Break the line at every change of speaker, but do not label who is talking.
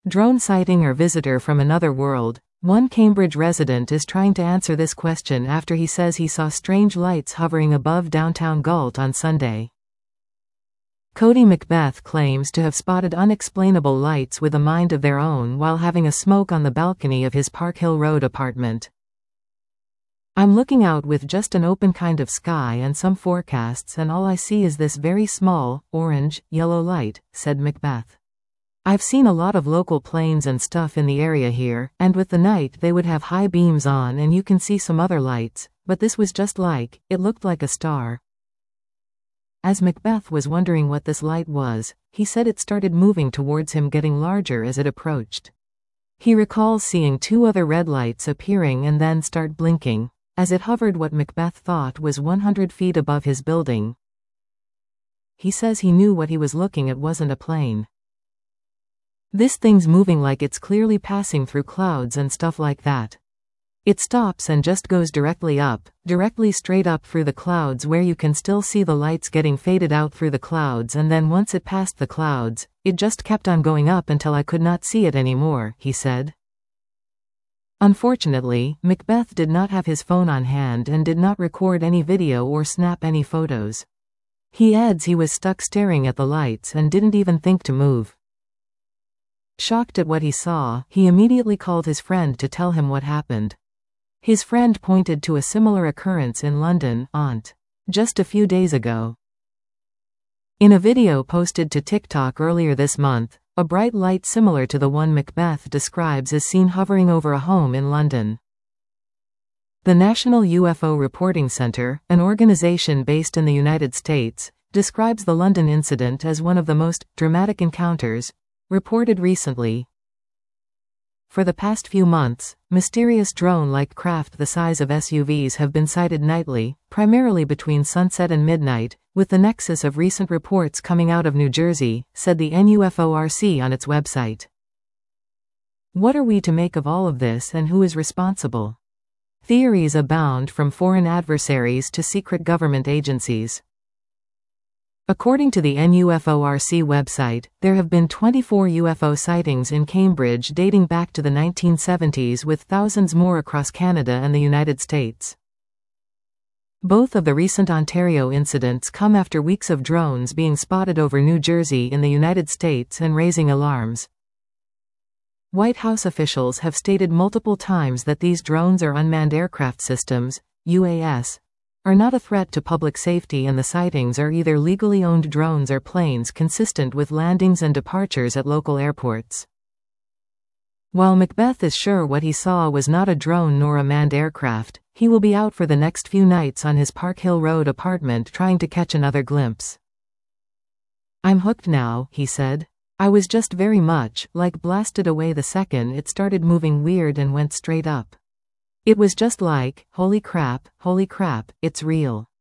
Drone sighting or visitor from another world? One Cambridge resident is trying to answer this question after he says he saw strange lights hovering above downtown Galt on Sunday. Cody Macbeth claims to have spotted unexplainable lights with a mind of their own while having a smoke on the balcony of his Park Hill Road apartment. "I'm looking out with just an open kind of sky and some forecasts, and all I see is this very small, orange, yellow light," said Macbeth. "I've seen a lot of local planes and stuff in the area here, and with the night they would have high beams on and you can see some other lights, but this was just like, it looked like a star." As Macbeth was wondering what this light was, he said it started moving towards him, getting larger as it approached. He recalls seeing two other red lights appearing and then start blinking, as it hovered what Macbeth thought was 100 feet above his building. He says he knew what he was looking at wasn't a plane. "This thing's moving like it's clearly passing through clouds and stuff like that. It stops and just goes directly up, directly straight up through the clouds where you can still see the lights getting faded out through the clouds, and then once it passed the clouds, it just kept on going up until I could not see it anymore," he said. Unfortunately, Macbeth did not have his phone on hand and did not record any video or snap any photos. He adds he was stuck staring at the lights and didn't even think to move. Shocked at what he saw, he immediately called his friend to tell him what happened. His friend pointed to a similar occurrence in London, just a few days ago. In a video posted to TikTok earlier this month, a bright light similar to the one Macbeth describes is seen hovering over a home in London. The National UFO Reporting Center, an organization based in the United States, describes the London incident as one of the most dramatic encounters reported recently. For the past few months, mysterious drone-like craft the size of SUVs have been sighted nightly, primarily between sunset and midnight, with the nexus of recent reports coming out of New Jersey, said the NUFORC on its website. What are we to make of all of this, and who is responsible? Theories abound, from foreign adversaries to secret government agencies. According to the NUFORC website, there have been 24 UFO sightings in Cambridge dating back to the 1970s, with thousands more across Canada and the United States. Both of the recent Ontario incidents come after weeks of drones being spotted over New Jersey in the United States and raising alarms. White House officials have stated multiple times that these drones are unmanned aircraft systems, UAS, are not a threat to public safety, and the sightings are either legally owned drones or planes consistent with landings and departures at local airports. While Macbeth is sure what he saw was not a drone nor a manned aircraft, he will be out for the next few nights on his Park Hill Road apartment trying to catch another glimpse. "I'm hooked now," he said. "I was just very much like blasted away the second it started moving weird and went straight up. It was just like, holy crap, it's real."